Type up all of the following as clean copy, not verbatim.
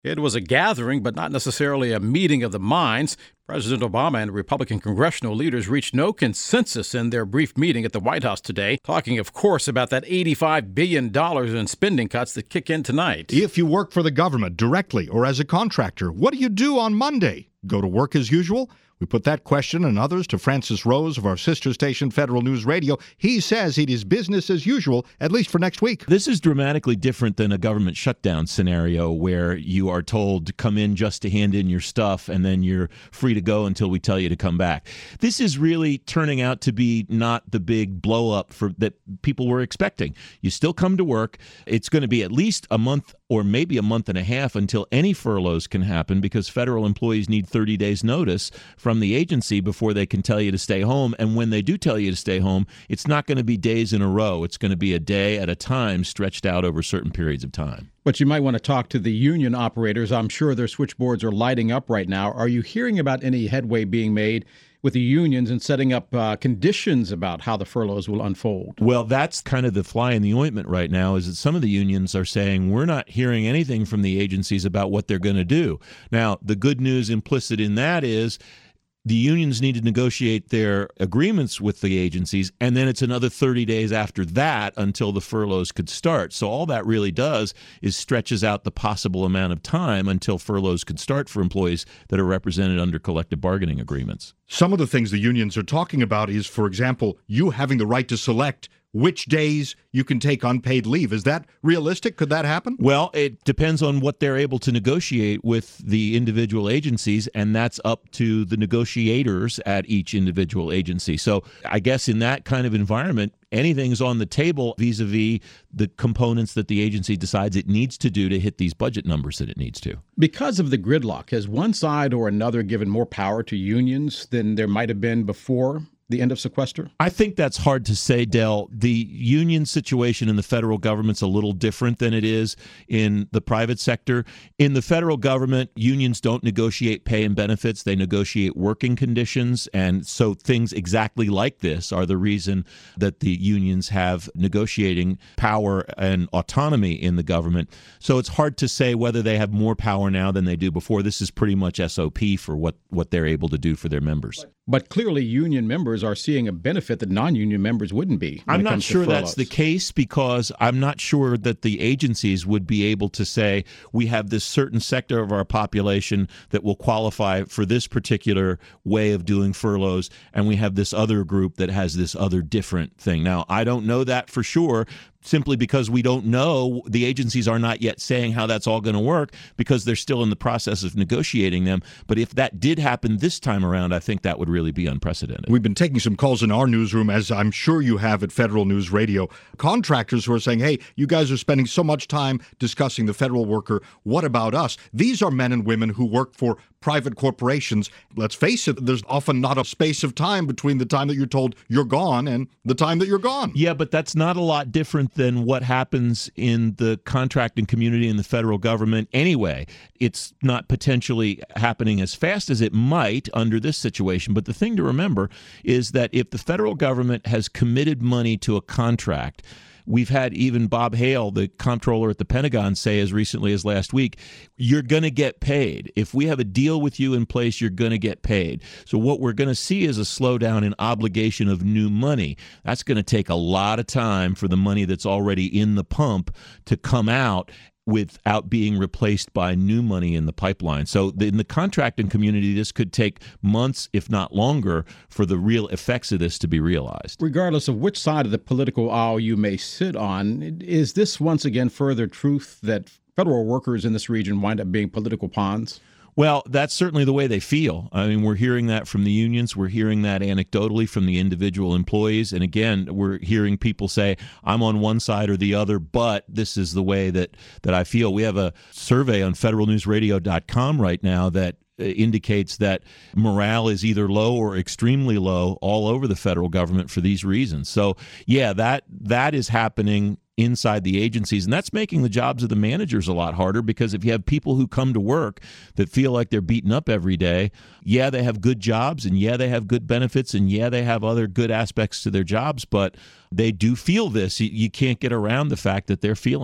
It was a gathering, but not necessarily a meeting of the minds. President Obama and Republican congressional leaders reached no consensus in their brief meeting at the White House today, talking, of course, about that $85 billion in spending cuts that kick in tonight. If you work for the government directly or as a contractor, what do you do on Monday? Go to work as usual? We put that question and others to Francis Rose of our sister station, Federal News Radio. He says it is business as usual, at least for next week. This is dramatically different than a government shutdown scenario where you are told to come in just to hand in your stuff and then you're free to go until we tell you to come back. This is really turning out to be not the big blow up that people were expecting. You still come to work. It's going to be at least a month or maybe a month and a half until any furloughs can happen because federal employees need 30 days notice from the agency before they can tell you to stay home. And when they do tell you to stay home, it's not going to be days in a row. It's going to be a day at a time stretched out over certain periods of time. But you might want to talk to the union operators. I'm sure their switchboards are lighting up right now. Are you hearing about any headway being made with the unions and setting up conditions about how the furloughs will unfold? Well, that's kind of the fly in the ointment right now, is that some of the unions are saying we're not hearing anything from the agencies about what they're going to do. Now, the good news implicit in that is the unions need to negotiate their agreements with the agencies, and then it's another 30 days after that until the furloughs could start. So all that really does is stretches out the possible amount of time until furloughs could start for employees that are represented under collective bargaining agreements. Some of the things the unions are talking about is, for example, you having the right to select which days you can take unpaid leave. Is that realistic? Could that happen? Well, it depends on what they're able to negotiate with the individual agencies, and that's up to the negotiators at each individual agency. So I guess in that kind of environment, anything's on the table vis-a-vis the components that the agency decides it needs to do to hit these budget numbers that it needs to. Because of the gridlock, has one side or another given more power to unions than there might have been before the end of sequester? I think that's hard to say, Del. The union situation in the federal government's a little different than it is in the private sector. In the federal government, unions don't negotiate pay and benefits. They negotiate working conditions. And so things exactly like this are the reason that the unions have negotiating power and autonomy in the government. So it's hard to say whether they have more power now than they do before. This is pretty much SOP for what they're able to do for their members. But clearly union members are seeing a benefit that non-union members wouldn't be. I'm not sure that's the case, because I'm not sure that the agencies would be able to say we have this certain sector of our population that will qualify for this particular way of doing furloughs, and we have this other group that has this other different thing. Now, I don't know that for sure, simply because we don't know. The agencies are not yet saying how that's all going to work because they're still in the process of negotiating them. But if that did happen this time around, I think that would really be unprecedented. We've been taking some calls in our newsroom, as I'm sure you have at Federal News Radio. Contractors who are saying, hey, you guys are spending so much time discussing the federal worker. What about us? These are men and women who work for private corporations. Let's face it, there's often not a space of time between the time that you're told you're gone and the time that you're gone. Yeah, but that's not a lot different than what happens in the contracting community in the federal government anyway. It's not potentially happening as fast as it might under this situation, but the thing to remember is that if the federal government has committed money to a contract, we've had even Bob Hale, the comptroller at the Pentagon, say as recently as last week, you're going to get paid. If we have a deal with you in place, you're going to get paid. So what we're going to see is a slowdown in obligation of new money. That's going to take a lot of time for the money that's already in the pump to come out without being replaced by new money in the pipeline. So in the contracting community, this could take months, if not longer, for the real effects of this to be realized. Regardless of which side of the political aisle you may sit on, is this once again further truth that federal workers in this region wind up being political pawns? Well, that's certainly the way they feel. I mean, we're hearing that from the unions. We're hearing that anecdotally from the individual employees. And again, we're hearing people say, I'm on one side or the other, but this is the way that I feel. We have a survey on federalnewsradio.com right now that indicates that morale is either low or extremely low all over the federal government for these reasons. So, yeah, that is happening inside the agencies, and that's making the jobs of the managers a lot harder, because if you have people who come to work that feel like they're beaten up every day, yeah, they have good jobs, and yeah, they have good benefits, and yeah, they have other good aspects to their jobs, but they do feel this. You can't get around the fact that they're feeling it.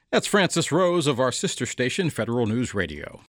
That's Frances Rose of our sister station, Federal News Radio.